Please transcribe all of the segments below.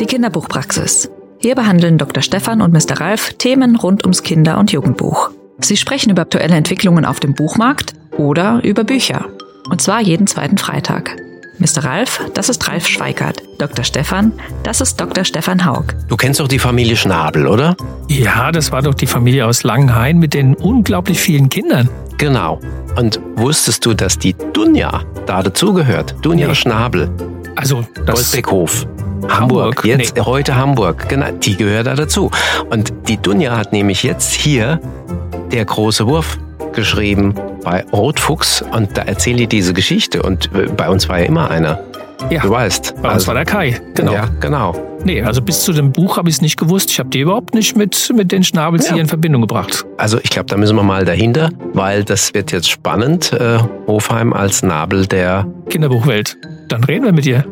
die Kinderbuchpraxis. Hier behandeln Dr. Stefan und Mr. Ralf Themen rund ums Kinder- und Jugendbuch. Sie sprechen über aktuelle Entwicklungen auf dem Buchmarkt oder über Bücher. Und zwar jeden zweiten Freitag. Mr. Ralf, das ist Ralf Schweikart. Dr. Stefan, das ist Dr. Stefan Haug. Du kennst doch die Familie Schnabel, oder? Ja, das war doch die Familie aus Langenhain mit den unglaublich vielen Kindern. Genau. Und wusstest du, dass die Dunja da dazugehört? Dunja Schnabel. Also das Goldbeckhof. Hamburg. Heute Hamburg. Genau, die gehört da dazu. Und die Dunja hat nämlich jetzt hier Der große Wurf geschrieben bei Rotfuchs. Und da erzählt die diese Geschichte. Und bei uns war ja immer einer. Ja, du weißt. Bei uns war der Kai. Genau. Ja, genau. Nee, also bis zu dem Buch habe ich es nicht gewusst. Ich habe die überhaupt nicht mit den Schnabels hier in Verbindung gebracht. Also ich glaube, da müssen wir mal dahinter, weil das wird jetzt spannend. Hofheim als Nabel der Kinderbuchwelt. Dann reden wir mit dir.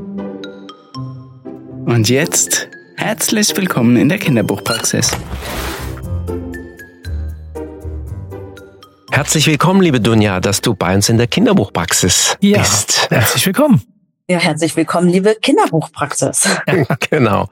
Und jetzt herzlich willkommen in der Kinderbuchpraxis. Herzlich willkommen, liebe Dunja, dass du bei uns in der Kinderbuchpraxis bist. Herzlich willkommen. Ja, herzlich willkommen, liebe Kinderbuchpraxis. Genau.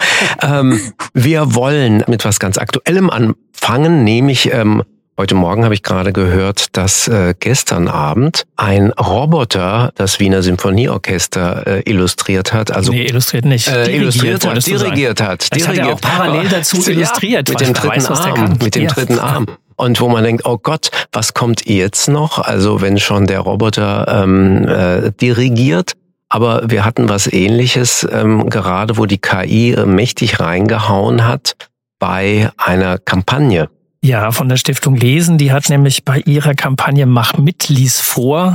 Wir wollen mit was ganz Aktuellem anfangen, nämlich heute Morgen habe ich gerade gehört, dass gestern Abend ein Roboter das Wiener Symphonieorchester illustriert hat. Also illustriert nicht. Dirigiert hat. Das hat er auch parallel dazu illustriert. Mit dem dritten Arm. Und wo man denkt, oh Gott, was kommt jetzt noch? Also wenn schon der Roboter dirigiert. Aber wir hatten was Ähnliches gerade, wo die KI mächtig reingehauen hat bei einer Kampagne. Ja, von der Stiftung Lesen. Die hat nämlich bei ihrer Kampagne Mach mit, lies vor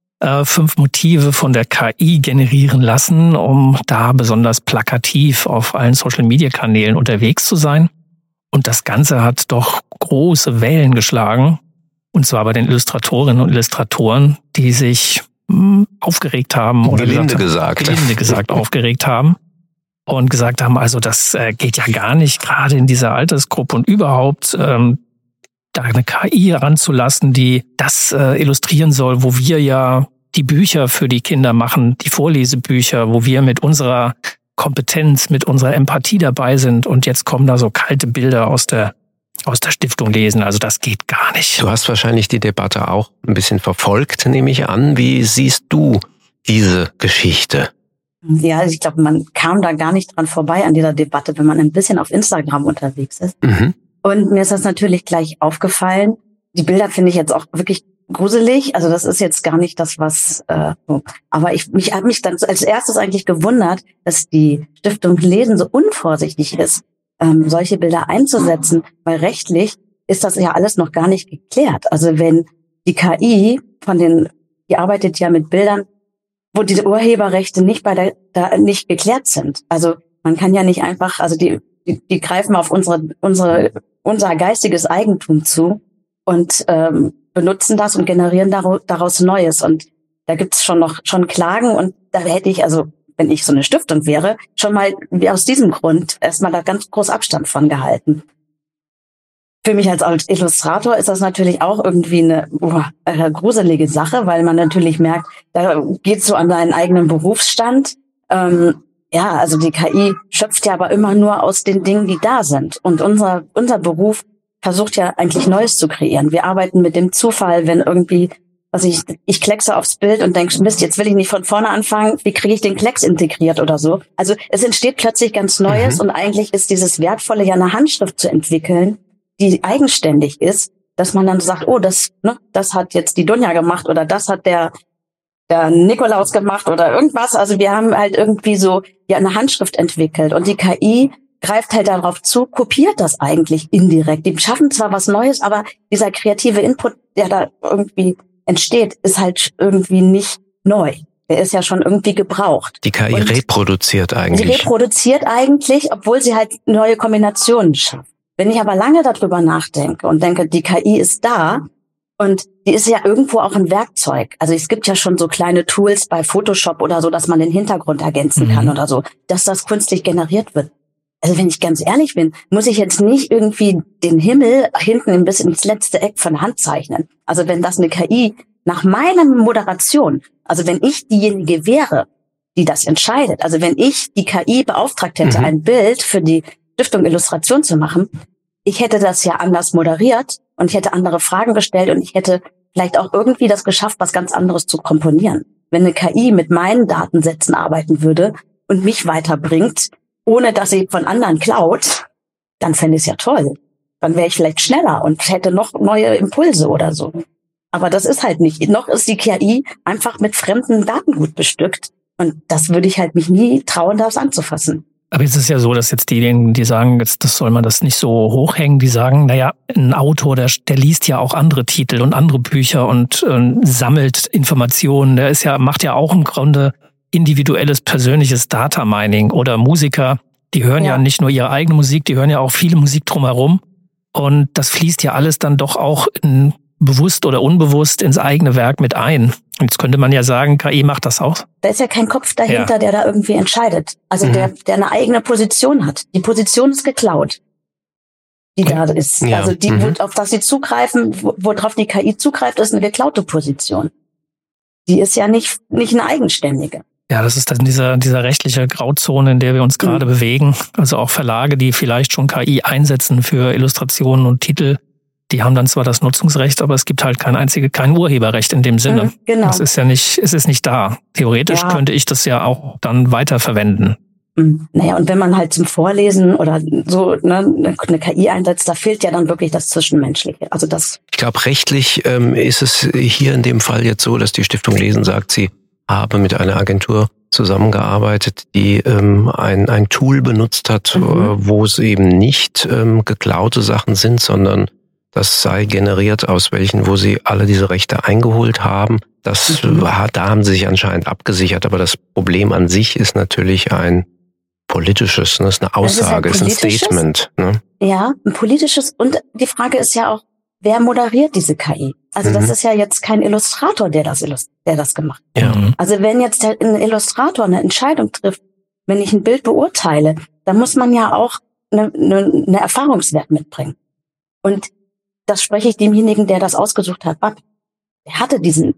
5 Motive von der KI generieren lassen, um da besonders plakativ auf allen Social-Media-Kanälen unterwegs zu sein. Und das Ganze hat doch große Wellen geschlagen. Und zwar bei den Illustratorinnen und Illustratoren, die sich aufgeregt haben oder gelinde gesagt aufgeregt haben und gesagt haben, also das geht ja gar nicht, gerade in dieser Altersgruppe und überhaupt da eine KI heranzulassen, die das illustrieren soll, wo wir ja die Bücher für die Kinder machen, die Vorlesebücher, wo wir mit unserer Kompetenz, mit unserer Empathie dabei sind und jetzt kommen da so kalte Bilder aus der Stiftung Lesen. Also das geht gar nicht. Du hast wahrscheinlich die Debatte auch ein bisschen verfolgt, nehme ich an. Wie siehst du diese Geschichte? Ja, ich glaube, man kam da gar nicht dran vorbei an dieser Debatte, wenn man ein bisschen auf Instagram unterwegs ist. Mhm. Und mir ist das natürlich gleich aufgefallen. Die Bilder finde ich jetzt auch wirklich gruselig. Also das ist jetzt gar nicht das, was... Aber ich habe mich dann als erstes eigentlich gewundert, dass die Stiftung Lesen so unvorsichtig ist, solche Bilder einzusetzen, weil rechtlich ist das ja alles noch gar nicht geklärt. Also wenn die KI die arbeitet ja mit Bildern, wo diese Urheberrechte nicht nicht geklärt sind. Also man kann ja nicht einfach, also die greifen auf unser geistiges Eigentum zu und benutzen das und generieren daraus Neues. Und da gibt's schon Klagen und da hätte ich, also wenn ich so eine Stiftung wäre, schon mal wie aus diesem Grund erstmal da ganz groß Abstand von gehalten. Für mich als Illustrator ist das natürlich auch irgendwie eine gruselige Sache, weil man natürlich merkt, da geht's so an deinen eigenen Berufsstand. Also die KI schöpft ja aber immer nur aus den Dingen, die da sind. Und unser Beruf versucht ja eigentlich Neues zu kreieren. Wir arbeiten mit dem Zufall, wenn irgendwie, ich kleckse aufs Bild und denke, Mist, jetzt will ich nicht von vorne anfangen, wie kriege ich den Klecks integriert oder so. Also es entsteht plötzlich ganz Neues und eigentlich ist dieses Wertvolle ja eine Handschrift zu entwickeln, die eigenständig ist, dass man dann sagt, oh, das hat jetzt die Dunja gemacht oder das hat der Nikolaus gemacht oder irgendwas. Also wir haben halt irgendwie so eine Handschrift entwickelt und die KI greift halt darauf zu, kopiert das eigentlich indirekt. Die schaffen zwar was Neues, aber dieser kreative Input, der da irgendwie entsteht, ist halt irgendwie nicht neu. Der ist ja schon irgendwie gebraucht. Die KI reproduziert eigentlich. Sie reproduziert eigentlich, obwohl sie halt neue Kombinationen schafft. Wenn ich aber lange darüber nachdenke und denke, die KI ist da und die ist ja irgendwo auch ein Werkzeug. Also es gibt ja schon so kleine Tools bei Photoshop oder so, dass man den Hintergrund ergänzen kann oder so, dass das künstlich generiert wird. Also wenn ich ganz ehrlich bin, muss ich jetzt nicht irgendwie den Himmel hinten bis ins letzte Eck von Hand zeichnen. Also wenn das eine KI nach meiner Moderation, also wenn ich diejenige wäre, die das entscheidet. Also wenn ich die KI beauftragt hätte, ein Bild für die Stiftung Illustration zu machen, ich hätte das ja anders moderiert und ich hätte andere Fragen gestellt und ich hätte vielleicht auch irgendwie das geschafft, was ganz anderes zu komponieren. Wenn eine KI mit meinen Datensätzen arbeiten würde und mich weiterbringt, ohne dass sie von anderen klaut, dann fände ich es ja toll. Dann wäre ich vielleicht schneller und hätte noch neue Impulse oder so. Aber das ist halt nicht. Noch ist die KI einfach mit fremden Datengut bestückt. Und das würde ich halt mich nie trauen, das anzufassen. Aber jetzt ist ja so, dass jetzt diejenigen, die sagen, jetzt das soll man das nicht so hochhängen, die sagen, naja, ein Autor, der liest ja auch andere Titel und andere Bücher und sammelt Informationen. Der macht ja auch im Grunde individuelles, persönliches Data Mining. Oder Musiker, die hören ja nicht nur ihre eigene Musik, die hören ja auch viele Musik drumherum. Und das fließt ja alles dann doch auch bewusst oder unbewusst ins eigene Werk mit ein. Und jetzt könnte man ja sagen, KI macht das auch. Da ist ja kein Kopf dahinter, der da irgendwie entscheidet. Also der eine eigene Position hat. Die Position ist geklaut, die da ist. Ja. Also die, auf das sie zugreifen, worauf die KI zugreift, ist eine geklaute Position. Die ist ja nicht eine eigenständige. Ja, das ist dann dieser rechtliche Grauzone, in der wir uns gerade bewegen. Also auch Verlage, die vielleicht schon KI einsetzen für Illustrationen und Titel, die haben dann zwar das Nutzungsrecht, aber es gibt halt kein Urheberrecht in dem Sinne. Genau. Es ist nicht da. Theoretisch könnte ich das ja auch dann weiterverwenden. Naja, und wenn man halt zum Vorlesen oder so eine KI einsetzt, da fehlt ja dann wirklich das Zwischenmenschliche. Also ich glaube, rechtlich ist es hier in dem Fall jetzt so, dass die Stiftung Lesen sagt, sie habe mit einer Agentur zusammengearbeitet, die ein Tool benutzt hat, wo es eben nicht geklaute Sachen sind, sondern das sei generiert aus welchen, wo sie alle diese Rechte eingeholt haben. Da haben sie sich anscheinend abgesichert, aber das Problem an sich ist natürlich ein politisches, das ist eine Aussage, ist ein Statement. Ne? Ja, ein politisches, und die Frage ist ja auch, wer moderiert diese KI? Also das ist ja jetzt kein Illustrator, der das gemacht hat. Ja. Also wenn jetzt ein Illustrator eine Entscheidung trifft, wenn ich ein Bild beurteile, dann muss man ja auch eine Erfahrungswert mitbringen. Und das spreche ich demjenigen, der das ausgesucht hat, ab. Er hatte diesen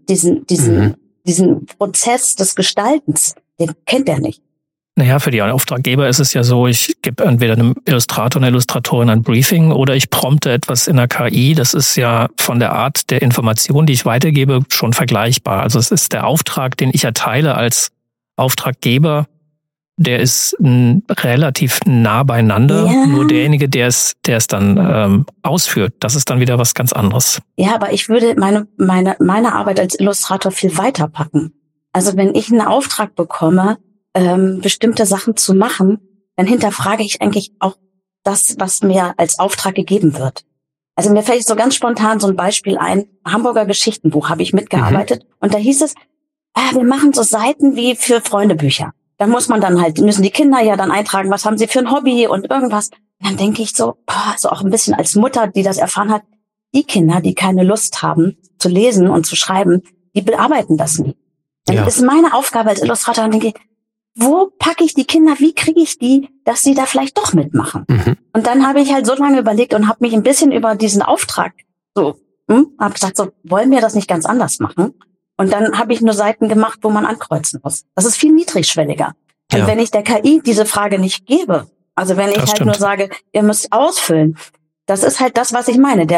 Prozess des Gestaltens, den kennt er nicht. Naja, für die Auftraggeber ist es ja so, ich gebe entweder einem Illustrator, einer Illustratorin ein Briefing oder ich prompte etwas in der KI. Das ist ja von der Art der Information, die ich weitergebe, schon vergleichbar. Also es ist der Auftrag, den ich erteile als Auftraggeber, der ist relativ nah beieinander. Ja. Nur derjenige, der es dann ausführt, das ist dann wieder was ganz anderes. Ja, aber ich würde meine Arbeit als Illustrator viel weiter packen. Also wenn ich einen Auftrag bekomme, bestimmte Sachen zu machen, dann hinterfrage ich eigentlich auch das, was mir als Auftrag gegeben wird. Also mir fällt so ganz spontan so ein Beispiel ein. Hamburger Geschichtenbuch habe ich mitgearbeitet und da hieß es, wir machen so Seiten wie für Freundebücher. Da müssen die Kinder ja dann eintragen, was haben sie für ein Hobby und irgendwas. Und dann denke ich so auch ein bisschen als Mutter, die das erfahren hat, die Kinder, die keine Lust haben zu lesen und zu schreiben, die bearbeiten das nie. Dann ist meine Aufgabe als Illustrator, und denke ich, wo packe ich die Kinder, wie kriege ich die, dass sie da vielleicht doch mitmachen? Und dann habe ich halt so lange überlegt und habe mich ein bisschen über diesen Auftrag habe gesagt, so wollen wir das nicht ganz anders machen? Und dann habe ich nur Seiten gemacht, wo man ankreuzen muss. Das ist viel niedrigschwelliger. Und wenn ich der KI diese Frage nicht gebe, also wenn ich nur sage, ihr müsst ausfüllen, das ist halt das, was ich meine.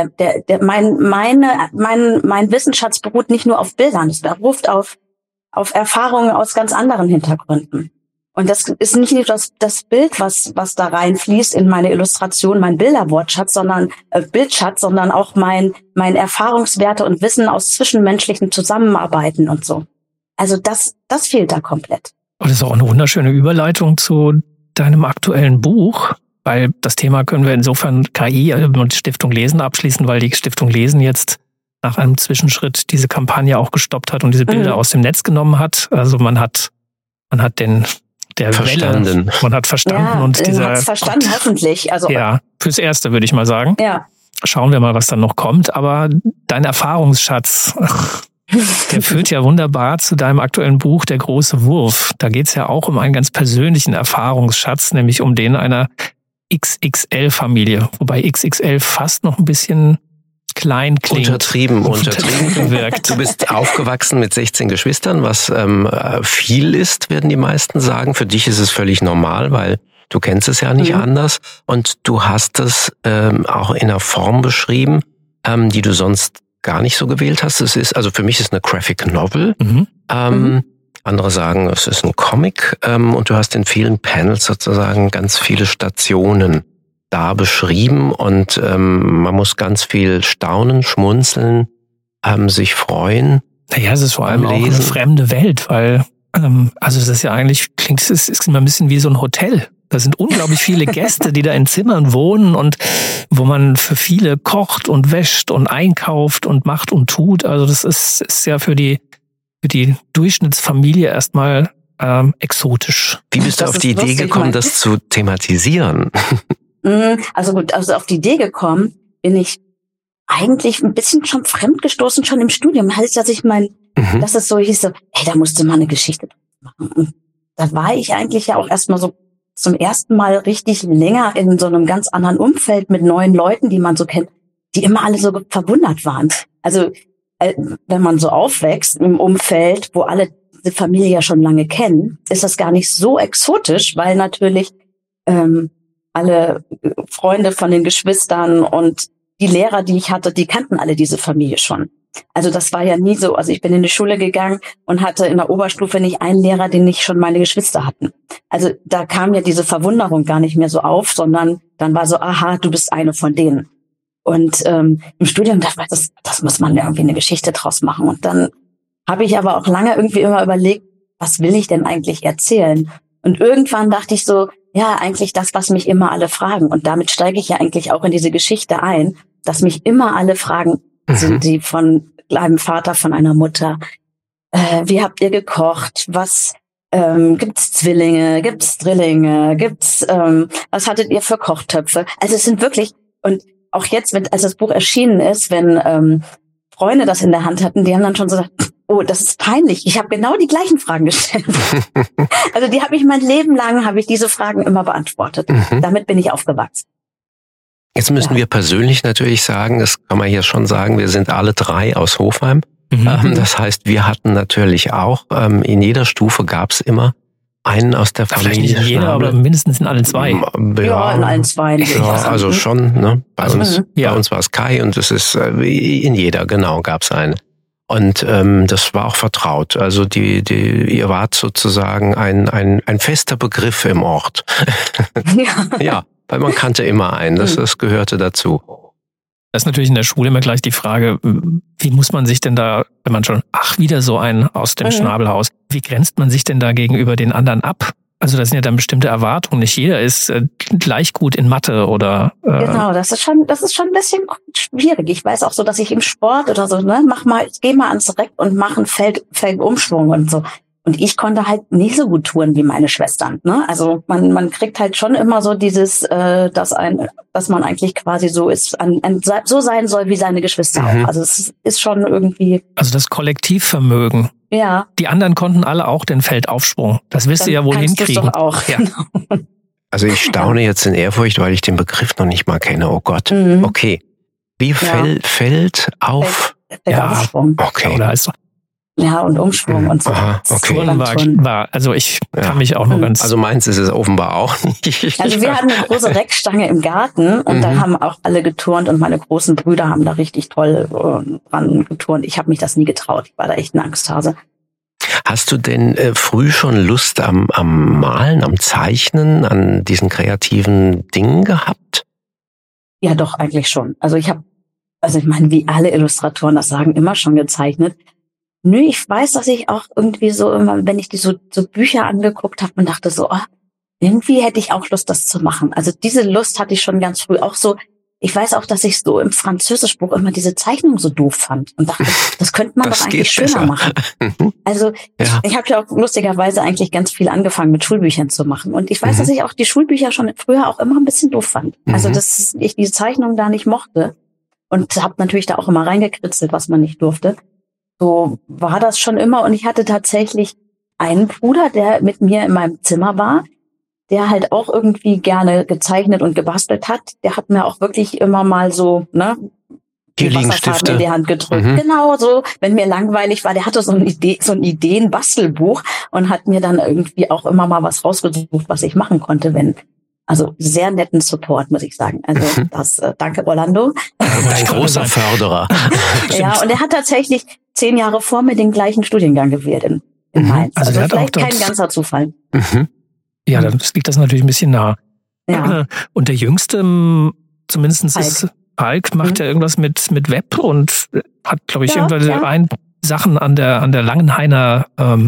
Mein Wissensschatz beruht nicht nur auf Bildern, es beruht auf Erfahrungen aus ganz anderen Hintergründen. Und das ist nicht nur das Bild, was da reinfließt in meine Illustration, mein Bilderwortschatz, sondern auch mein Erfahrungswerte und Wissen aus zwischenmenschlichen Zusammenarbeiten und so. Also das fehlt da komplett. Und das ist auch eine wunderschöne Überleitung zu deinem aktuellen Buch, weil das Thema können wir insofern KI und Stiftung Lesen abschließen, weil die Stiftung Lesen jetzt nach einem Zwischenschritt diese Kampagne auch gestoppt hat und diese Bilder aus dem Netz genommen hat. Also man hat der verstanden. Welle, man hat verstanden und dieser hat's verstanden, hoffentlich. Also ja, fürs Erste würde ich mal sagen. Ja. Schauen wir mal, was dann noch kommt. Aber dein Erfahrungsschatz, der führt ja wunderbar zu deinem aktuellen Buch Der große Wurf. Da geht's ja auch um einen ganz persönlichen Erfahrungsschatz, nämlich um den einer XXL-Familie. Wobei XXL fast noch ein bisschen klein klingt. Untertrieben wirkt. Du bist aufgewachsen mit 16 Geschwistern, was viel ist, werden die meisten sagen. Für dich ist es völlig normal, weil du kennst es ja nicht anders. Und du hast es auch in einer Form beschrieben, die du sonst gar nicht so gewählt hast. Es ist, also für mich ist es eine Graphic Novel. Andere sagen, es ist ein Comic. Und du hast in vielen Panels sozusagen ganz viele Stationen da beschrieben. Und man muss ganz viel staunen, schmunzeln, sich freuen. Naja, es ist vor allem auch eine fremde Welt, weil also es ist ja eigentlich, es ist immer ein bisschen wie so ein Hotel. Da sind unglaublich viele Gäste, die da in Zimmern wohnen und wo man für viele kocht und wäscht und einkauft und macht und tut. Also das ist ja für die Durchschnittsfamilie erstmal exotisch. Wie bist du auf die Idee gekommen, das zu thematisieren? Also gut, also auf die Idee gekommen bin ich eigentlich ein bisschen schon fremdgestoßen, schon im Studium. Heißt, dass ich dass es so hieß, da musste man eine Geschichte machen. Und da war ich eigentlich ja auch erstmal so zum ersten Mal richtig länger in so einem ganz anderen Umfeld mit neuen Leuten, die man so kennt, die immer alle so verwundert waren. Also wenn man so aufwächst im Umfeld, wo alle diese Familie ja schon lange kennen, ist das gar nicht so exotisch, weil natürlich alle Freunde von den Geschwistern und die Lehrer, die ich hatte, die kannten alle diese Familie schon. Also das war ja nie so. Also ich bin in die Schule gegangen und hatte in der Oberstufe nicht einen Lehrer, den nicht schon meine Geschwister hatten. Also da kam ja diese Verwunderung gar nicht mehr so auf, sondern dann war so, aha, du bist eine von denen. Und im Studium dachte ich, das muss man ja irgendwie eine Geschichte draus machen. Und dann habe ich aber auch lange irgendwie immer überlegt, was will ich denn eigentlich erzählen? Und irgendwann dachte ich so, ja, eigentlich das, was mich immer alle fragen. Und damit steige ich ja eigentlich auch in diese Geschichte ein, dass mich immer alle fragen, sind die von einem Vater, von einer Mutter, wie habt ihr gekocht, was gibt's Zwillinge, gibt's Drillinge, was hattet ihr für Kochtöpfe? Also es sind wirklich, und auch jetzt, als das Buch erschienen ist, wenn Freunde das in der Hand hatten, die haben dann schon so gesagt, oh, das ist peinlich, ich habe genau die gleichen Fragen gestellt. Also die habe ich mein Leben lang, diese Fragen immer beantwortet. Damit bin ich aufgewachsen. Jetzt müssen wir persönlich natürlich sagen, das kann man hier schon sagen, wir sind alle drei aus Hofheim. Das heißt, wir hatten natürlich auch, in jeder Stufe gab es immer einen aus der Familie. Vielleicht nicht in jeder, aber mindestens in allen zwei. Ja, in allen zwei. Ja, also schon. Ne? Bei uns war es Kai und es ist in jeder, genau, gab es eine. Und das war auch vertraut. Also ihr wart sozusagen ein fester Begriff im Ort. Ja, weil man kannte immer einen. Das gehörte dazu. Das ist natürlich in der Schule immer gleich die Frage, wie muss man sich denn da, wenn man schon, wieder so ein aus dem Schnabelhaus, wie grenzt man sich denn da gegenüber den anderen ab? Also das sind ja dann bestimmte Erwartungen. Nicht jeder ist gleich gut in Mathe oder... Genau, das ist schon ein bisschen schwierig. Ich weiß auch so, dass ich im Sport oder so, geh mal ans Reck und mach einen Feldumschwung und so. Und ich konnte halt nicht so gut touren wie meine Schwestern. Ne? Also man kriegt halt schon immer so dieses, dass man eigentlich quasi so ist, so sein soll wie seine Geschwister auch. Also es ist schon irgendwie. Also das Kollektivvermögen. Ja. Die anderen konnten alle auch den Feldaufsprung. Das wirst du ja wohl hinkriegen. Doch auch. Ja. Genau. Also ich staune jetzt in Ehrfurcht, weil ich den Begriff noch nicht mal kenne. Oh Gott. Okay. Wie Feld auf? Feldaufsprung. Okay. Oder also ja, und Umschwung und so. Aha, okay. Also ich kann mich auch nur ganz... Also meins ist es offenbar auch nicht. Also wir hatten eine große Reckstange im Garten und da haben auch alle geturnt und meine großen Brüder haben da richtig toll dran geturnt. Ich habe mich das nie getraut. Ich war da echt eine Angsthase. Hast du denn früh schon Lust am Malen, am Zeichnen, an diesen kreativen Dingen gehabt? Ja, doch, eigentlich schon. Also ich meine, wie alle Illustratoren das sagen, immer schon gezeichnet. Nö, ich weiß, dass ich auch irgendwie so immer, wenn ich die so Bücher angeguckt habe und dachte so, irgendwie hätte ich auch Lust, das zu machen. Also diese Lust hatte ich schon ganz früh. Auch so, ich weiß auch, dass ich so im Französischbuch immer diese Zeichnung so doof fand und dachte, das könnte man doch eigentlich schöner machen. Also ich habe ja auch lustigerweise eigentlich ganz viel angefangen mit Schulbüchern zu machen. Und ich weiß, dass ich auch die Schulbücher schon früher auch immer ein bisschen doof fand. Also dass ich diese Zeichnung da nicht mochte und habe natürlich da auch immer reingekritzelt, was man nicht durfte. So war das schon immer. Und ich hatte tatsächlich einen Bruder, der mit mir in meinem Zimmer war, der halt auch irgendwie gerne gezeichnet und gebastelt hat. Der hat mir auch wirklich immer mal so Hier liegen Stifte in die Hand gedrückt. Genau so, wenn mir langweilig war, der hatte so ein Ideen-Bastelbuch und hat mir dann irgendwie auch immer mal was rausgesucht, was ich machen konnte, also sehr netten Support, muss ich sagen. Also danke Orlando. Ein großer Förderer. Ja, und er hat tatsächlich 10 Jahre vor mir den gleichen Studiengang gewählt in Mainz. Also der hat vielleicht auch kein ganzer Zufall. Ja, dann liegt das natürlich ein bisschen nah. Ja. Und der Jüngste, zumindest ist Falk, macht ja irgendwas mit Web und hat, glaube ich, irgendwelche Sachen an der Langenhainer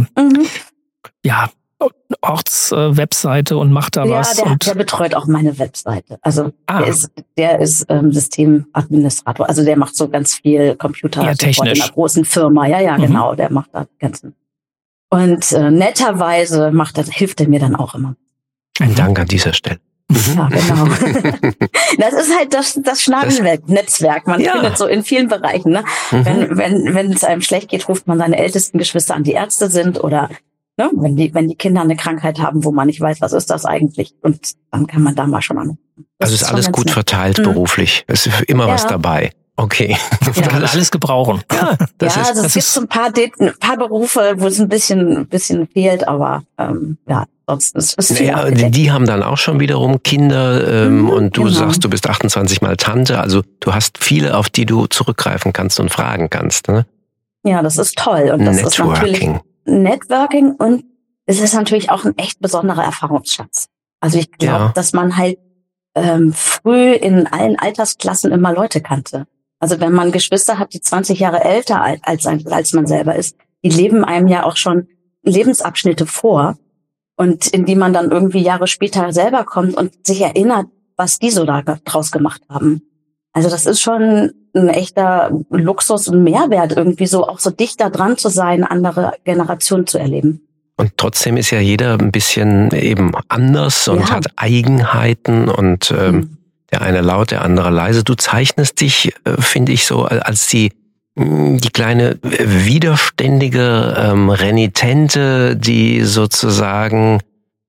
Ortswebseite und macht da was. Ja, der betreut auch meine Webseite. Also der ist Systemadministrator. Also der macht so ganz viel Computer in einer großen Firma. Ja, genau. Der macht da ganzen. Und netterweise hilft er mir dann auch immer. Ein Dank an dieser Stelle. Ja, genau. Das ist halt das Schnabennetzwerk. Man findet so in vielen Bereichen. Ne? Wenn es einem schlecht geht, ruft man seine ältesten Geschwister an, die Ärzte sind oder wenn die Kinder eine Krankheit haben, wo man nicht weiß, was ist das eigentlich. Und dann kann man da mal schon anrufen. Also ist alles gut verteilt beruflich. Es ist immer was dabei. Okay. Man kann alles gebrauchen. Ja, also es gibt so ein paar Berufe, wo es ein bisschen fehlt, aber sonst ist es viel. Die haben dann auch schon wiederum Kinder und du sagst, du bist 28 Mal Tante. Also du hast viele, auf die du zurückgreifen kannst und fragen kannst. Ne? Ja, das ist toll. Und das ist natürlich Networking und es ist natürlich auch ein echt besonderer Erfahrungsschatz. Also ich glaube, dass man halt früh in allen Altersklassen immer Leute kannte. Also wenn man Geschwister hat, die 20 Jahre älter als man selber ist, die leben einem ja auch schon Lebensabschnitte vor und in die man dann irgendwie Jahre später selber kommt und sich erinnert, was die so da draus gemacht haben. Also das ist schon ein echter Luxus und Mehrwert, irgendwie so auch so dichter dran zu sein, andere Generationen zu erleben. Und trotzdem ist ja jeder ein bisschen eben anders und hat Eigenheiten und der eine laut, der andere leise. Du zeichnest dich, finde ich, so als die kleine widerständige Renitente, die sozusagen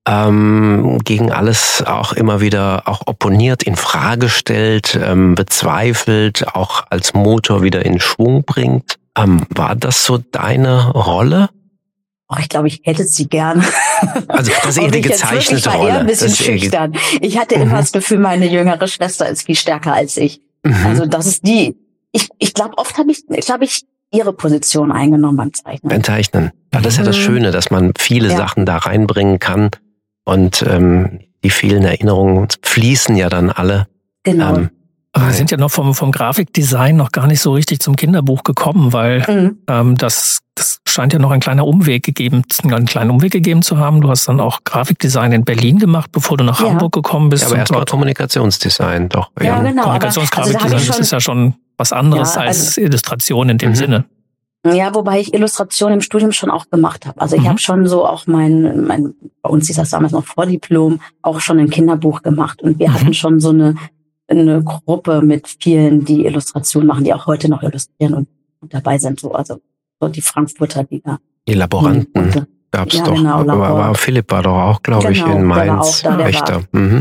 gegen alles auch immer wieder auch opponiert, in Frage stellt, bezweifelt, auch als Motor wieder in Schwung bringt. War das so deine Rolle? Ich glaube, ich hätte sie gern. Also das ist eher die gezeichnete Rolle. Ich war eher ein bisschen schüchtern. Ich hatte immer das Gefühl, meine jüngere Schwester ist viel stärker als ich. Also das ist die. Ich glaube, oft habe ich ihre Position eingenommen beim Zeichnen. Beim Zeichnen. Ja, das ist ja das Schöne, dass man viele Sachen da reinbringen kann und die vielen Erinnerungen fließen ja dann alle. Genau. Aber wir sind ja noch vom Grafikdesign noch gar nicht so richtig zum Kinderbuch gekommen, weil das scheint ja noch einen kleinen Umweg gegeben zu haben. Du hast dann auch Grafikdesign in Berlin gemacht, bevor du nach Hamburg gekommen bist. Ja, aber erstmal Kommunikationsdesign, doch. Ja, genau. Kommunikationsgrafikdesign, das ist ja schon was anderes als Illustration in dem Sinne. Ja, wobei ich Illustration im Studium schon auch gemacht habe. Also ich habe schon so auch bei uns hieß das damals noch Vordiplom, auch schon ein Kinderbuch gemacht. Und wir hatten schon so eine Gruppe mit vielen, die Illustrationen machen, die auch heute noch illustrieren und dabei sind. Also so die Frankfurter Liga. Die Laboranten gab's doch. Genau, Philipp war doch auch, glaube ich, in Mainz. Rechter.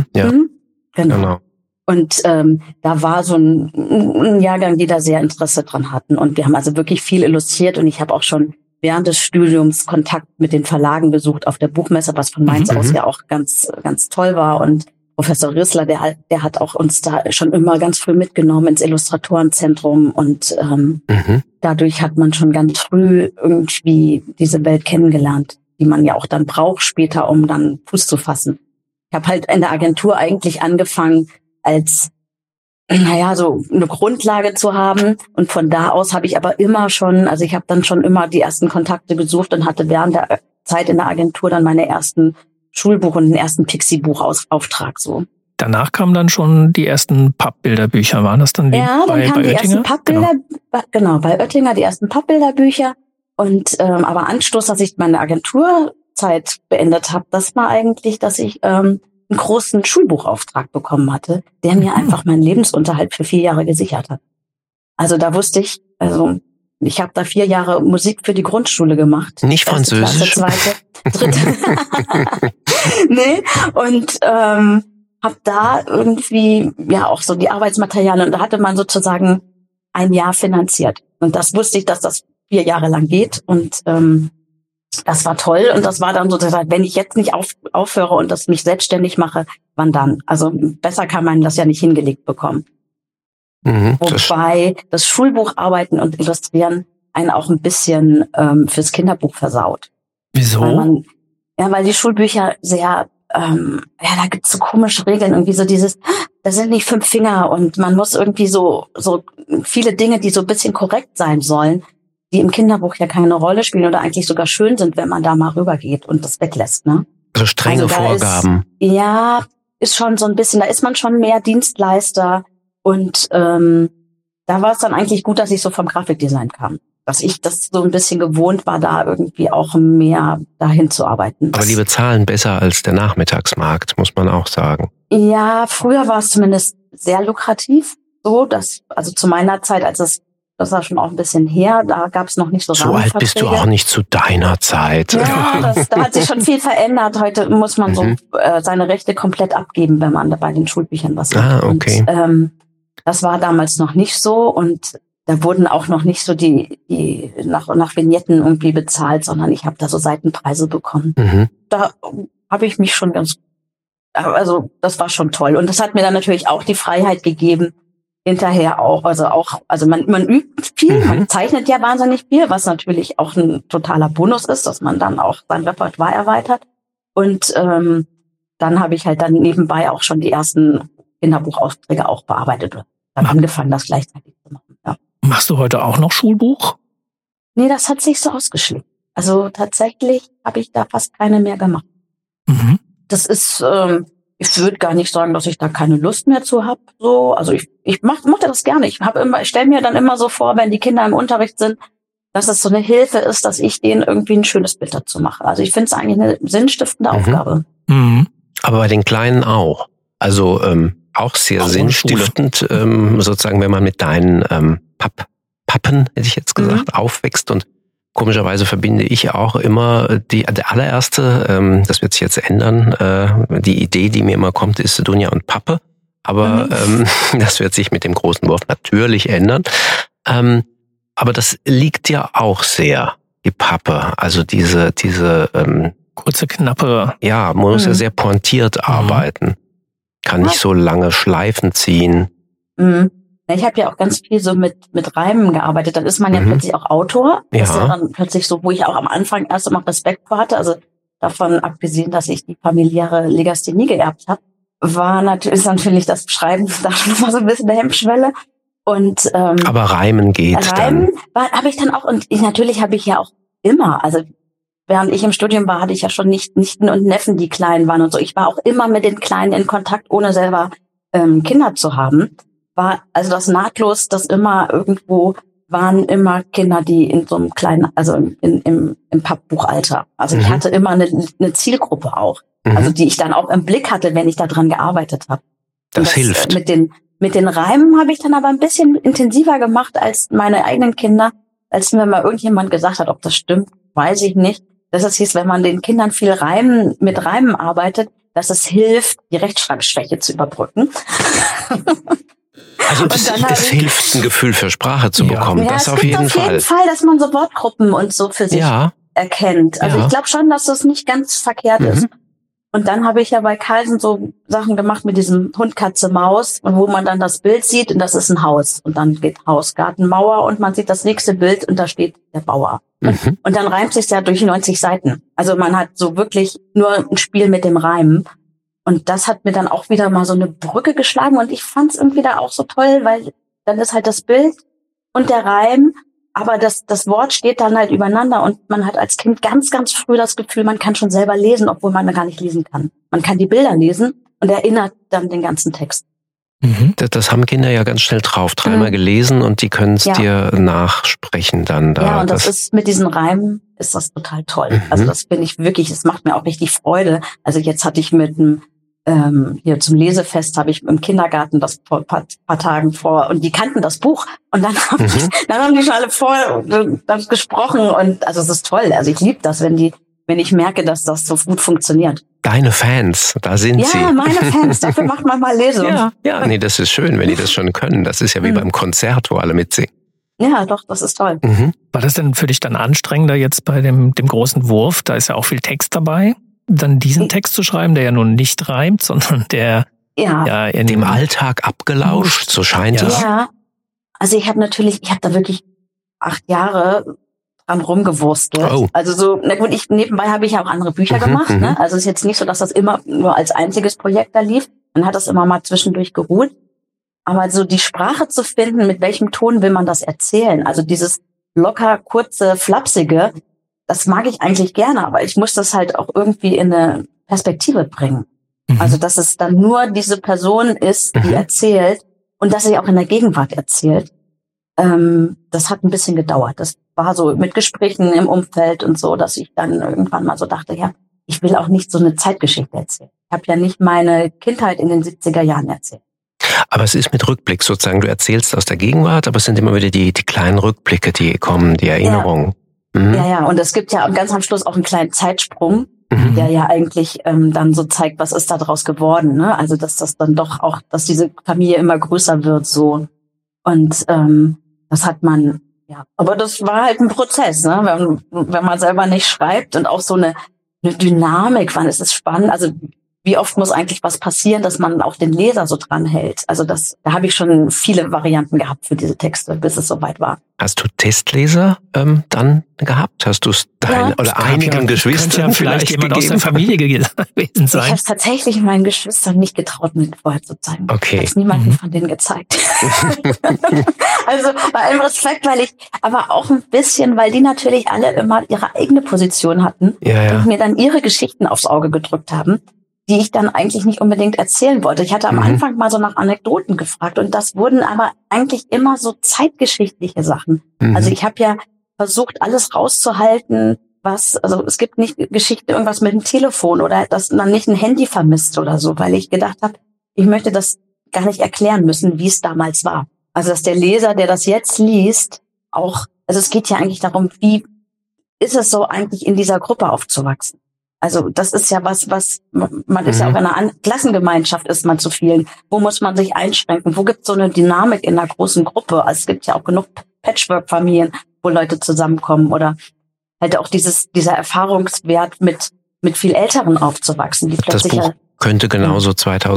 Genau. Und da war so ein Jahrgang, die da sehr Interesse dran hatten. Und wir haben also wirklich viel illustriert. Und ich habe auch schon während des Studiums Kontakt mit den Verlagen besucht auf der Buchmesse, was von Mainz aus ja auch ganz, ganz toll war. Und Professor Rissler, der hat auch uns da schon immer ganz früh mitgenommen ins Illustratorenzentrum. Und dadurch hat man schon ganz früh irgendwie diese Welt kennengelernt, die man ja auch dann braucht später, um dann Fuß zu fassen. Ich habe halt in der Agentur eigentlich angefangen, als so eine Grundlage zu haben. Und von da aus habe ich aber immer schon, also ich habe dann schon immer die ersten Kontakte gesucht und hatte während der Zeit in der Agentur dann meine ersten Schulbuch und den ersten Pixie-Buch-Auftrag so. Danach kamen dann schon die ersten Pappbilderbücher, waren das dann dann kamen die ersten Pappbilder, genau, bei Oettinger die ersten Pappbilderbücher. Und aber Anstoß, dass ich meine Agenturzeit beendet habe, das war eigentlich, dass ich einen großen Schulbuchauftrag bekommen hatte, der mir einfach meinen Lebensunterhalt für 4 Jahre gesichert hat. Also da wusste ich, ich habe da 4 Jahre Musik für die Grundschule gemacht. Nicht Französisch? Klasse, 2., 3. Nee, und habe da irgendwie auch so die Arbeitsmaterialien und da hatte man sozusagen ein Jahr finanziert. Und das wusste ich, dass das 4 Jahre lang geht. Und das war toll. Und das war dann so, wenn ich jetzt nicht aufhöre und das mich selbstständig mache, wann dann? Also besser kann man das ja nicht hingelegt bekommen. Wobei das Schulbucharbeiten und Illustrieren einen auch ein bisschen fürs Kinderbuch versaut. Wieso? Weil die Schulbücher sehr, da gibt's so komische Regeln, irgendwie so da sind nicht 5 Finger und man muss irgendwie so viele Dinge, die so ein bisschen korrekt sein sollen, die im Kinderbuch ja keine Rolle spielen oder eigentlich sogar schön sind, wenn man da mal rübergeht und das weglässt, ne? Also strenge Vorgaben. Ist schon so ein bisschen, da ist man schon mehr Dienstleister und da war es dann eigentlich gut, dass ich so vom Grafikdesign kam. Dass ich das so ein bisschen gewohnt war, da irgendwie auch mehr dahin zu arbeiten. Aber die bezahlen besser als der Nachmittagsmarkt, muss man auch sagen. Ja, früher war es zumindest sehr lukrativ. Also zu meiner Zeit, das war schon auch ein bisschen her, da gab es noch nicht so So alt bist du auch nicht zu deiner Zeit. Ja, da hat sich schon viel verändert. Heute muss man so seine Rechte komplett abgeben, wenn man bei den Schulbüchern was macht. Okay. Und, das war damals noch nicht so und da wurden auch noch nicht so die nach Vignetten irgendwie bezahlt, sondern ich habe da so Seitenpreise bekommen. Da habe ich mich schon also das war schon toll. Und das hat mir dann natürlich auch die Freiheit gegeben, hinterher auch, also man übt viel, man zeichnet ja wahnsinnig viel, was natürlich auch ein totaler Bonus ist, dass man dann auch sein Repertoire erweitert. Und dann habe ich halt dann nebenbei auch schon die ersten Kinderbuchaufträge auch bearbeitet und dann angefangen, das gleichzeitig zu machen. Ja. Machst du heute auch noch Schulbuch? Nee, das hat sich so ausgeschlichen. Also tatsächlich habe ich da fast keine mehr gemacht. Das ist, ich würde gar nicht sagen, dass ich da keine Lust mehr zu habe. So, also ich mochte das gerne. Ich stelle mir dann immer so vor, wenn die Kinder im Unterricht sind, dass es so eine Hilfe ist, dass ich denen irgendwie ein schönes Bild dazu mache. Also ich finde es eigentlich eine sinnstiftende Aufgabe. Aber bei den Kleinen auch. Also auch sehr sinnstiftend, sozusagen, wenn man mit deinen Pappen, hätte ich jetzt gesagt, aufwächst. Und komischerweise verbinde ich auch immer der allererste, das wird sich jetzt ändern, die Idee, die mir immer kommt, ist Dunja und Pappe. Aber das wird sich mit dem großen Wort natürlich ändern. Aber das liegt ja auch sehr, die Pappe. Also diese kurze, knappe. Ja, man muss ja sehr pointiert arbeiten. Kann nicht so lange Schleifen ziehen. Ich habe ja auch ganz viel so mit Reimen gearbeitet. Dann ist man ja plötzlich auch Autor. Das ist ja dann plötzlich so, wo ich auch am Anfang erst immer Respekt vor hatte. Also davon abgesehen, dass ich die familiäre Legasthenie geerbt habe, ist natürlich das Schreiben da schon mal so ein bisschen eine Hemmschwelle. Und aber Reimen geht Reimen habe ich dann auch, und natürlich habe ich ja auch immer, also während ich im Studium war, hatte ich ja schon Nichten und Neffen, die klein waren und so. Ich war auch immer mit den Kleinen in Kontakt, ohne selber Kinder zu haben. War also das nahtlos, dass immer irgendwo waren immer Kinder, die in so einem kleinen, also im Pappbuchalter. Also ich hatte immer eine Zielgruppe auch, also die ich dann auch im Blick hatte, wenn ich da dran gearbeitet habe. Das hilft. Mit den Reimen habe ich dann aber ein bisschen intensiver gemacht als meine eigenen Kinder, als mir mal irgendjemand gesagt hat, ob das stimmt, weiß ich nicht. Das hieß, wenn man den Kindern viel mit Reimen arbeitet, dass es hilft, die Rechtschreibschwäche zu überbrücken. Also es hilft, ein Gefühl für Sprache zu bekommen. Ja, das auf jeden Fall. Auf jeden Fall, dass man so Wortgruppen und so für sich erkennt. Also ich glaube schon, dass das nicht ganz verkehrt ist. Und dann habe ich ja bei Carlsen so Sachen gemacht mit diesem Hund, Katze, Maus, und wo man dann das Bild sieht und das ist ein Haus. Und dann geht Haus, Garten, Mauer und man sieht das nächste Bild und da steht der Bauer. Und dann reimt sich ja durch 90 Seiten. Also man hat so wirklich nur ein Spiel mit dem Reimen. Und das hat mir dann auch wieder mal so eine Brücke geschlagen und ich fand es irgendwie da auch so toll, weil dann ist halt das Bild und der Reim, aber das Wort steht dann halt übereinander und man hat als Kind ganz, ganz früh das Gefühl, man kann schon selber lesen, obwohl man gar nicht lesen kann. Man kann die Bilder lesen und erinnert dann den ganzen Text. Das haben Kinder ja ganz schnell drauf. Dreimal gelesen und die können es dir nachsprechen dann. Ja, und das ist mit diesen Reimen ist das total toll. Also das finde ich wirklich, es macht mir auch richtig Freude. Also jetzt hatte ich mit einem hier zum Lesefest habe ich im Kindergarten das vor ein paar Tagen und die kannten das Buch und dann haben die schon alle vor gesprochen und also es ist toll. Also ich liebe das, wenn ich merke, dass das so gut funktioniert. Deine Fans, da sind sie. Ja, meine Fans, dafür macht man mal Lesung. Ja, nee, das ist schön, wenn die das schon können. Das ist ja wie beim Konzert, wo alle mitsingen. Ja, doch, das ist toll. War das denn für dich dann anstrengender jetzt bei dem großen Wurf? Da ist ja auch viel Text dabei. Dann diesen Text zu schreiben, der ja nun nicht reimt, sondern der ja in dem Alltag abgelauscht, so scheint es. Ja, also ich habe da wirklich 8 Jahre dran rumgewurstelt. Oh. Also so, na gut, nebenbei habe ich ja auch andere Bücher gemacht. Ne? Also es ist jetzt nicht so, dass das immer nur als einziges Projekt da lief. Man hat das immer mal zwischendurch geruht. Aber so die Sprache zu finden, mit welchem Ton will man das erzählen? Also dieses locker, kurze, flapsige, das mag ich eigentlich gerne, aber ich muss das halt auch irgendwie in eine Perspektive bringen. Also dass es dann nur diese Person ist, die erzählt und dass sie auch in der Gegenwart erzählt. Das hat ein bisschen gedauert. Das war so mit Gesprächen im Umfeld und so, dass ich dann irgendwann mal so dachte, ja, ich will auch nicht so eine Zeitgeschichte erzählen. Ich habe ja nicht meine Kindheit in den 70er Jahren erzählt. Aber es ist mit Rückblick sozusagen, du erzählst aus der Gegenwart, aber es sind immer wieder die kleinen Rückblicke, die kommen, die Erinnerungen. Ja, und es gibt ja ganz am Schluss auch einen kleinen Zeitsprung, der ja eigentlich dann so zeigt, was ist da draus geworden, ne? Also dass das dann doch auch, dass diese Familie immer größer wird so. Und das hat man, ja, aber das war halt ein Prozess, ne? Wenn man selber nicht schreibt und auch so eine Dynamik, wann ist es spannend, also wie oft muss eigentlich was passieren, dass man auch den Leser so dran hält. Also da habe ich schon viele Varianten gehabt für diese Texte, bis es soweit war. Hast du Testleser dann gehabt? Hast du es oder einigen Geschwistern ja vielleicht jemand aus der Familie gewesen sein? Ich habe es tatsächlich meinen Geschwistern nicht getraut, mir vorher zu zeigen. Okay. Ich habe es niemandem von denen gezeigt. Also bei allem Respekt, aber auch ein bisschen, weil die natürlich alle immer ihre eigene Position hatten und mir dann ihre Geschichten aufs Auge gedrückt haben, die ich dann eigentlich nicht unbedingt erzählen wollte. Ich hatte am Anfang mal so nach Anekdoten gefragt und das wurden aber eigentlich immer so zeitgeschichtliche Sachen. Also ich habe ja versucht, alles rauszuhalten, also es gibt nicht Geschichten, irgendwas mit dem Telefon oder dass man nicht ein Handy vermisst oder so, weil ich gedacht habe, ich möchte das gar nicht erklären müssen, wie es damals war. Also dass der Leser, der das jetzt liest, auch, also es geht ja eigentlich darum, wie ist es so eigentlich in dieser Gruppe aufzuwachsen? Also das ist ja was man ist ja auch in einer Klassengemeinschaft, ist man zu vielen. Wo muss man sich einschränken? Wo gibt es so eine Dynamik in einer großen Gruppe? Also es gibt ja auch genug Patchwork-Familien, wo Leute zusammenkommen oder halt auch dieser Erfahrungswert mit viel Älteren aufzuwachsen. Die das Buch könnte genauso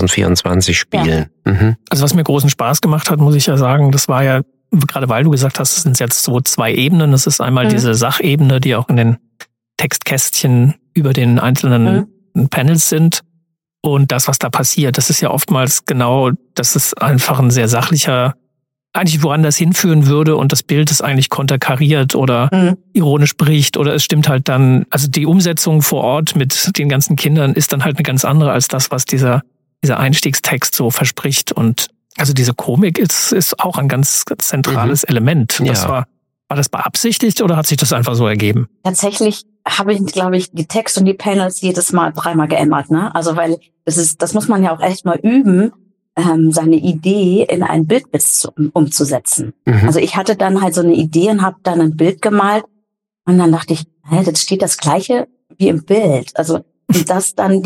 2024 spielen. Ja. Also was mir großen Spaß gemacht hat, muss ich ja sagen, das war ja, gerade weil du gesagt hast, es sind jetzt so 2 Ebenen. Das ist einmal diese Sachebene, die auch in den Textkästchen über den einzelnen Panels sind. Und das, was da passiert, das ist ja oftmals genau, das ist einfach ein sehr sachlicher, eigentlich woran das hinführen würde und das Bild ist eigentlich konterkariert oder ironisch bricht oder es stimmt halt dann, also die Umsetzung vor Ort mit den ganzen Kindern ist dann halt eine ganz andere als das, was dieser Einstiegstext so verspricht. Und also diese Komik ist auch ein ganz zentrales Element. Das war das beabsichtigt oder hat sich das einfach so ergeben? Tatsächlich habe ich, glaube ich, die Texte und die Panels jedes Mal 3-mal geändert, ne? Also weil das muss man ja auch echt mal üben, seine Idee in einen Bildwitz umzusetzen. Also ich hatte dann halt so eine Idee und habe dann ein Bild gemalt und dann dachte ich, das steht das Gleiche wie im Bild. Also das dann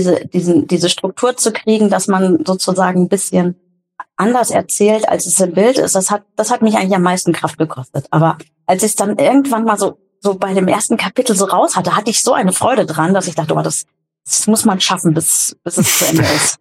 diese Struktur zu kriegen, dass man sozusagen ein bisschen anders erzählt, als es im Bild ist, das hat mich eigentlich am meisten Kraft gekostet. Aber als ich es dann irgendwann mal so bei dem ersten Kapitel so raus hatte ich so eine Freude dran, dass ich dachte, oh, das muss man schaffen, bis es zu Ende ist.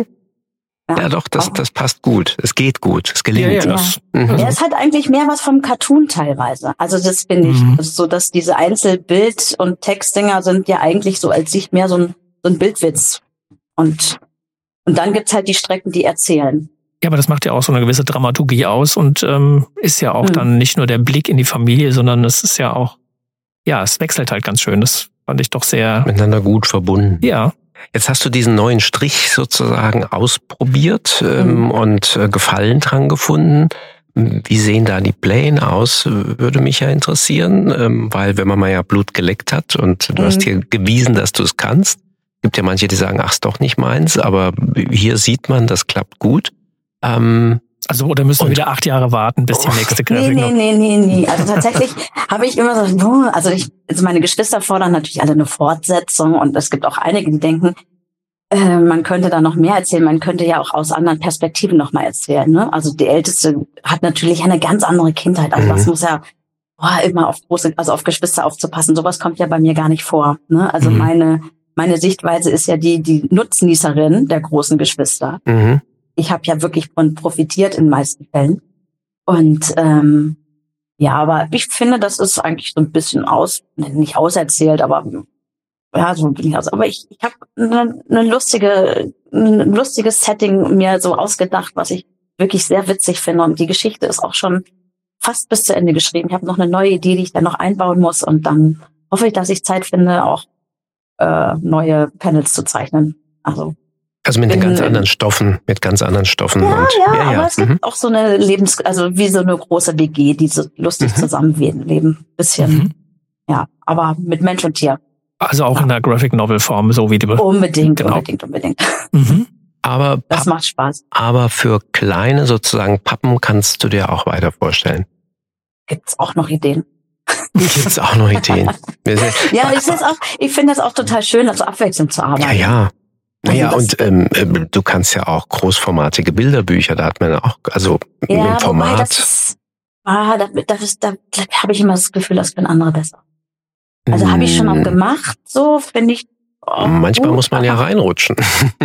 Ja, doch, das passt gut. Es geht gut. Es gelingt. Ja. Es hat eigentlich mehr was vom Cartoon teilweise. Also das finde ich so, dass diese Einzelbild- und Textdinger sind ja eigentlich so als sich mehr so ein Bildwitz. Und dann gibt's halt die Strecken, die erzählen. Ja, aber das macht ja auch so eine gewisse Dramaturgie aus und ist ja auch dann nicht nur der Blick in die Familie, sondern es ist ja auch, es wechselt halt ganz schön. Das fand ich doch sehr... Miteinander gut verbunden. Ja. Jetzt hast du diesen neuen Strich sozusagen ausprobiert und Gefallen dran gefunden. Wie sehen da die Pläne aus, würde mich ja interessieren, weil wenn man mal ja Blut geleckt hat und du hast hier gewiesen, dass du es kannst, gibt ja manche, die sagen, ach, ist doch nicht meins, aber hier sieht man, das klappt gut. Also Also, oder müssen wir wieder 8 Jahre warten, bis die nächste Graphic Novel? Nee. Also tatsächlich habe ich immer so, also meine Geschwister fordern natürlich alle eine Fortsetzung und es gibt auch einige, die denken, man könnte da noch mehr erzählen, man könnte ja auch aus anderen Perspektiven noch mal erzählen, ne? Also die Älteste hat natürlich eine ganz andere Kindheit, also das muss ja immer auf Geschwister aufzupassen, sowas kommt ja bei mir gar nicht vor, ne? Also meine Sichtweise ist ja die Nutznießerin der großen Geschwister. Ich habe ja wirklich von profitiert in den meisten Fällen. Und aber ich finde, das ist eigentlich so ein bisschen nicht auserzählt, aber ja, so bin ich aus. Aber ich habe ein lustiges Setting mir so ausgedacht, was ich wirklich sehr witzig finde. Und die Geschichte ist auch schon fast bis zu Ende geschrieben. Ich habe noch eine neue Idee, die ich dann noch einbauen muss. Und dann hoffe ich, dass ich Zeit finde, auch neue Panels zu zeichnen. Also mit ganz anderen Stoffen. Ja, aber es gibt auch so eine wie so eine große WG, die so lustig zusammenleben. Bisschen, aber mit Mensch und Tier. Also auch in der Graphic Novel Form, so wie die. Unbedingt. Aber das macht Spaß. Aber für kleine sozusagen Pappen kannst du dir auch weiter vorstellen. Gibt's auch noch Ideen. Ja, ich finde das auch total schön, also abwechselnd zu arbeiten. Ja. Naja, und du kannst ja auch großformatige Bilderbücher, da hat man auch, also im Format. Da habe ich immer das Gefühl, das können andere besser. Also habe ich schon auch gemacht, so finde ich. Manchmal muss man ja reinrutschen.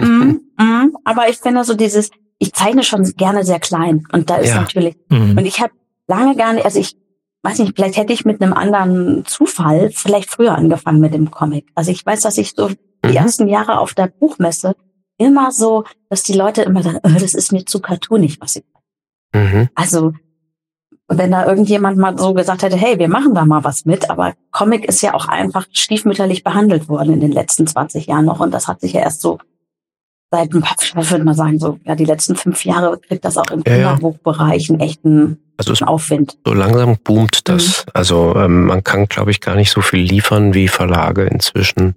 Aber ich finde so ich zeichne schon gerne sehr klein und da ist natürlich, und ich habe lange gar nicht, also ich weiß nicht, vielleicht hätte ich mit einem anderen Zufall vielleicht früher angefangen mit dem Comic. Also ich weiß, dass ich so die ersten Jahre auf der Buchmesse immer so, dass die Leute immer sagen, das ist mir zu cartoonig, was ich Also wenn da irgendjemand mal so gesagt hätte, hey, wir machen da mal was mit, aber Comic ist ja auch einfach stiefmütterlich behandelt worden in den letzten 20 Jahren noch und das hat sich ja erst so seit, ich würde mal sagen, so die letzten 5 Jahre kriegt das auch im Kinderbuchbereich einen echten Aufwind. So langsam boomt das. Also man kann, glaube ich, gar nicht so viel liefern, wie Verlage inzwischen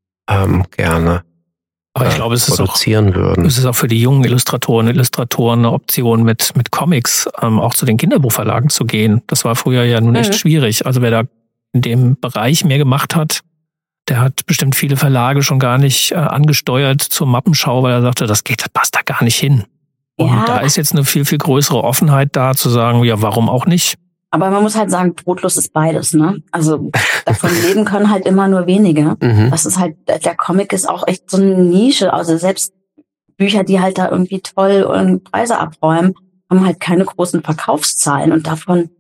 gerne aber ich glaube, produzieren würden. Es ist auch für die jungen Illustratoren eine Option, mit Comics auch zu den Kinderbuchverlagen zu gehen. Das war früher ja nun echt schwierig. Also wer da in dem Bereich mehr gemacht hat, der hat bestimmt viele Verlage schon gar nicht angesteuert zur Mappenschau, weil er sagte, das passt da gar nicht hin. Und da ist jetzt eine viel, viel größere Offenheit da, zu sagen, ja, warum auch nicht? Aber man muss halt sagen, brotlos ist beides, ne? Also davon leben können halt immer nur wenige. Das ist halt, der Comic ist auch echt so eine Nische. Also selbst Bücher, die halt da irgendwie toll und Preise abräumen, haben halt keine großen Verkaufszahlen. Und davon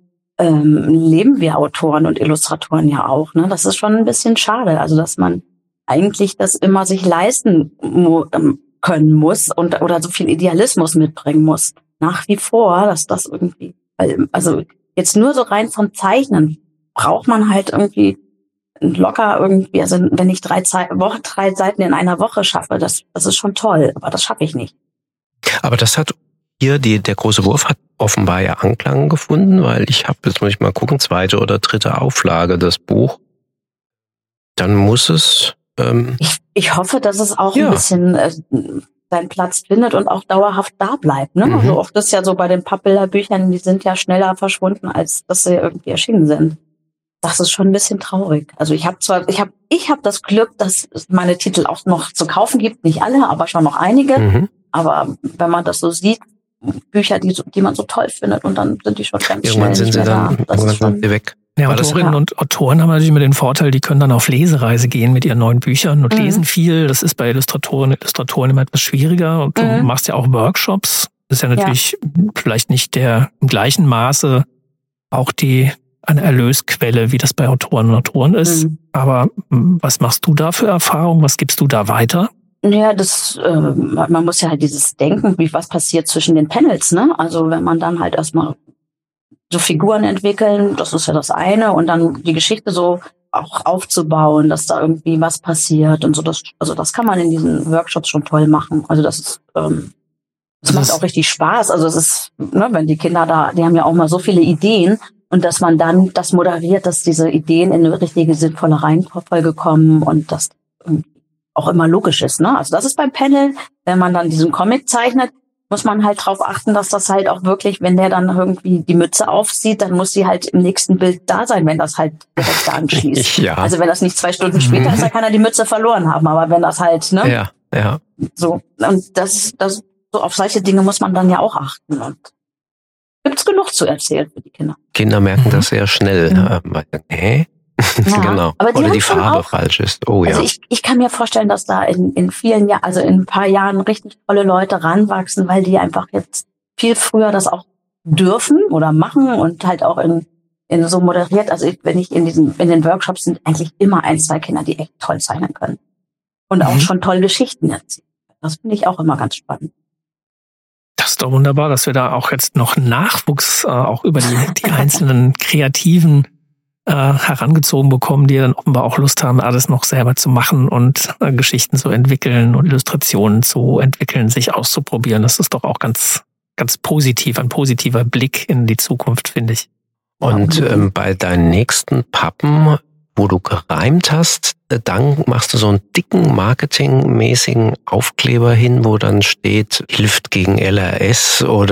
leben wir Autoren und Illustratoren ja auch, ne? Das ist schon ein bisschen schade. Also dass man eigentlich das immer sich leisten können muss oder so viel Idealismus mitbringen muss. Nach wie vor, dass das irgendwie, also jetzt nur so rein vom Zeichnen braucht man halt irgendwie locker irgendwie, also wenn ich 3 Seiten in einer Woche schaffe, das ist schon toll, aber das schaffe ich nicht. Aber das hat hier, der große Wurf hat offenbar ja Anklang gefunden, weil jetzt muss ich mal gucken, 2. oder 3. Auflage, das Buch. Dann muss es... Ich hoffe, dass es auch ein bisschen seinen Platz findet und auch dauerhaft da bleibt. Ne? Also oft ist ja so bei den Pappbilderbüchern, die sind ja schneller verschwunden, als dass sie irgendwie erschienen sind. Das ist schon ein bisschen traurig. Also ich habe das Glück, dass es meine Titel auch noch zu kaufen gibt. Nicht alle, aber schon noch einige. Aber wenn man das so sieht, Bücher, die man so toll findet und dann sind die schon ganz irgendwann schnell sind sie dann sind sie weg. Ja, Autorinnen und Autoren haben natürlich immer den Vorteil, die können dann auf Lesereise gehen mit ihren neuen Büchern und lesen viel. Das ist bei Illustratoren immer etwas schwieriger. Und du machst ja auch Workshops. Das ist ja natürlich vielleicht nicht im gleichen Maße auch eine Erlösquelle, wie das bei Autoren und Autoren ist. Aber was machst du da für Erfahrungen? Was gibst du da weiter? Ja, man muss ja halt dieses Denken, was passiert zwischen den Panels, ne? Also wenn man dann halt erstmal so Figuren entwickeln, das ist ja das eine, und dann die Geschichte so auch aufzubauen, dass da irgendwie was passiert und so. Das kann man in diesen Workshops schon toll machen. Also das macht auch richtig Spaß. Also es ist, ne, wenn die Kinder die haben ja auch mal so viele Ideen, und dass man dann das moderiert, dass diese Ideen in eine richtige sinnvolle Reihenfolge kommen und das auch immer logisch ist, ne? Also das ist beim Panel, wenn man dann diesen Comic zeichnet, muss man halt drauf achten, dass das halt auch wirklich, wenn der dann irgendwie die Mütze aufzieht, dann muss sie halt im nächsten Bild da sein, wenn das halt direkt da anschließt. Ja. Also wenn das nicht 2 Stunden später ist, dann kann er die Mütze verloren haben. Aber wenn das halt, ne? Ja. So. Und das, so auf solche Dinge muss man dann ja auch achten. Und gibt's genug zu erzählen für die Kinder. Kinder merken das sehr schnell. Ja. Genau. Aber oder die Farbe auch, falsch ist. Oh ja. Also ich kann mir vorstellen, dass da in vielen Jahren, also in ein paar Jahren richtig tolle Leute ranwachsen, weil die einfach jetzt viel früher das auch dürfen oder machen und halt auch in so moderiert. Also wenn den Workshops sind eigentlich immer 1, 2 Kinder, die echt toll zeichnen können. Und auch schon tolle Geschichten erzählen. Das finde ich auch immer ganz spannend. Das ist doch wunderbar, dass wir da auch jetzt noch Nachwuchs auch über die einzelnen Kreativen herangezogen bekommen, die dann offenbar auch Lust haben, alles noch selber zu machen und Geschichten zu entwickeln und Illustrationen zu entwickeln, sich auszuprobieren. Das ist doch auch ganz, ganz positiv, ein positiver Blick in die Zukunft, finde ich. Und bei deinen nächsten Pappen, wo du gereimt hast, dann machst du so einen dicken marketingmäßigen Aufkleber hin, wo dann steht, hilft gegen LRS oder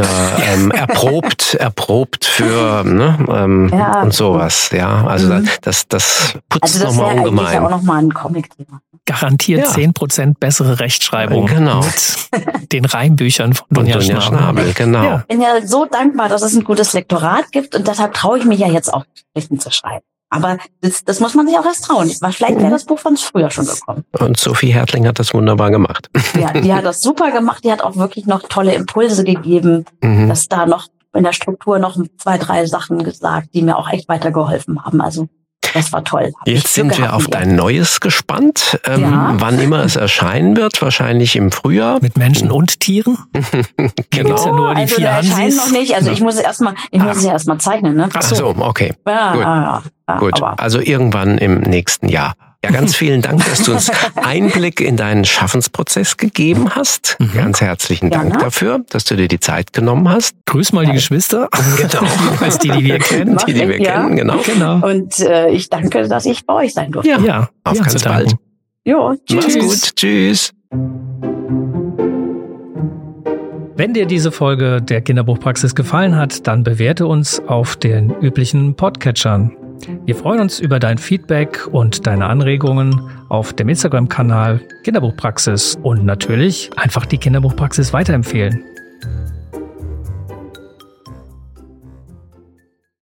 erprobt für und sowas. Ja, also das putzt nochmal ungemein. Das wäre auch nochmal ein Comic-Thema. Garantiert 10% bessere Rechtschreibung mit den Reimbüchern von Dunja Schnabel. Genau. Ja. Ich bin ja so dankbar, dass es ein gutes Lektorat gibt und deshalb traue ich mich ja jetzt auch, Geschichten zu schreiben. Aber das muss man sich auch erst trauen. Vielleicht wäre das Buch von uns früher schon gekommen. Und Sophie Hertling hat das wunderbar gemacht. Ja, die hat das super gemacht. Die hat auch wirklich noch tolle Impulse gegeben, dass da noch in der Struktur noch 2, 3 Sachen gesagt, die mir auch echt weitergeholfen haben. Also das war toll. Jetzt sind wir auf dein Neues gespannt. Wann immer es erscheinen wird, wahrscheinlich im Frühjahr. Mit Menschen und Tieren? Genau. Ja nur die 4 erscheinen noch nicht. Also ich muss es ja erstmal zeichnen. Ne? Ach so, okay. Ja, Gut, also irgendwann im nächsten Jahr. Ja, ganz vielen Dank, dass du uns Einblick in deinen Schaffensprozess gegeben hast. Ganz herzlichen Dank dafür, dass du dir die Zeit genommen hast. Grüß mal die Geschwister. Genau. Als die wir kennen. Die wir kennen, genau. Und ich danke, dass ich bei euch sein durfte. Ja, auf ganz bald. Jo, tschüss. Mach's gut. Tschüss. Wenn dir diese Folge der Kinderbuchpraxis gefallen hat, dann bewerte uns auf den üblichen Podcatchern. Wir freuen uns über dein Feedback und deine Anregungen auf dem Instagram-Kanal Kinderbuchpraxis und natürlich einfach die Kinderbuchpraxis weiterempfehlen.